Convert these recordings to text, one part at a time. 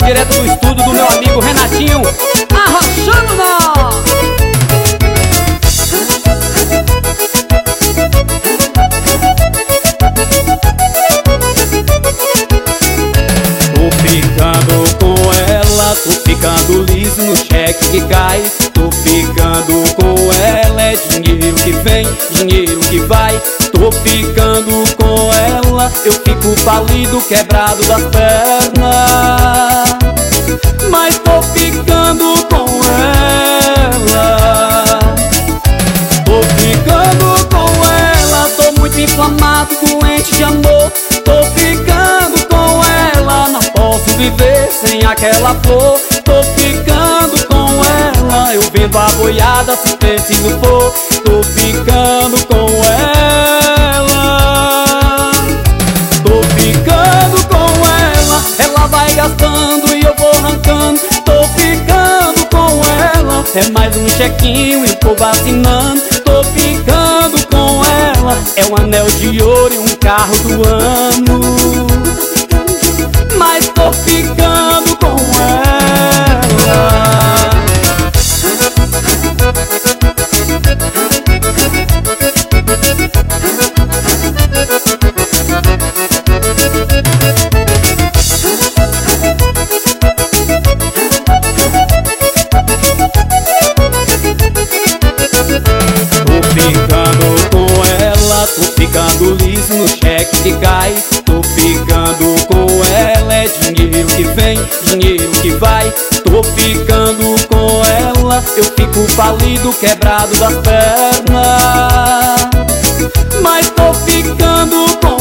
direto do estúdio do meu amigo Renatinho, arrochando nó. Tô ficando com ela, tô ficando liso no cheque que cai. Tô ficando com ela, é dinheiro que vem, dinheiro que vai. Tô ficando com ela, eu fico falido, quebrado das pernas. Mas tô ficando com ela. Tô ficando com ela, tô muito inflamado, doente de amor. Tô ficando com ela, não posso viver sem aquela flor. Tô ficando com ela, eu vendo a boiada se preciso for. Tô ficando com ela. Tô ficando com ela vai gastando e eu vou arrancando. Tô ficando com ela, é mais um chequinho e o povo assinando. Tô ficando com ela, é um anel de ouro e um carro do ano. Mas tô ficando com ela. Tô ficando liso no cheque que cai. Tô ficando com ela, é dinheiro que vem, dinheiro que vai. Tô ficando com ela, eu fico falido, quebrado das pernas. Mas tô ficando com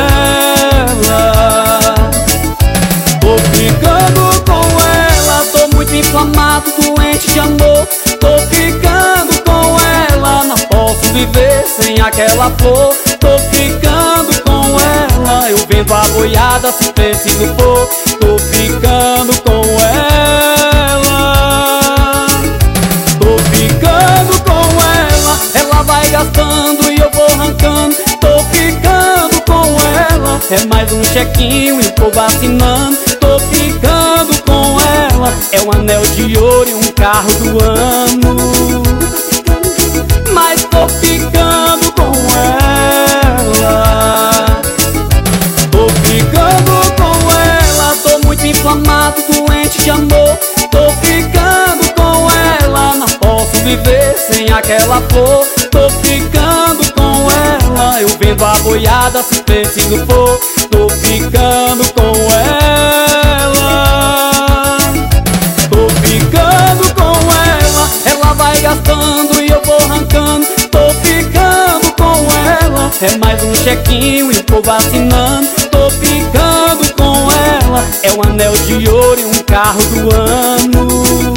ela. Tô ficando com ela, tô muito inflamado, doente de amor. Tô ficando com ela, não posso viver sem aquela flor. Tô ficando com ela, eu vendo a boiada se preciso for. Tô ficando com ela. Tô ficando com ela vai gastando e eu vou arrancando. Tô ficando com ela, é mais um chequinho e o povo assinando. Tô ficando com ela, é um anel de ouro e um carro do ano. Mas tô ficando com ela. Tô ficando com ela, tô muito inflamado, doente de amor. Tô ficando com ela, não posso viver sem aquela flor. Tô ficando com ela, eu vendo a boiada se preciso for. Tô ficando com ela. Tô ficando com ela vai gastando e eu vou arrancando. Tô ficando com ela, é mais um chequinho e o povo assinando. Tô ficando com ela, é um anel de ouro e um carro do ano.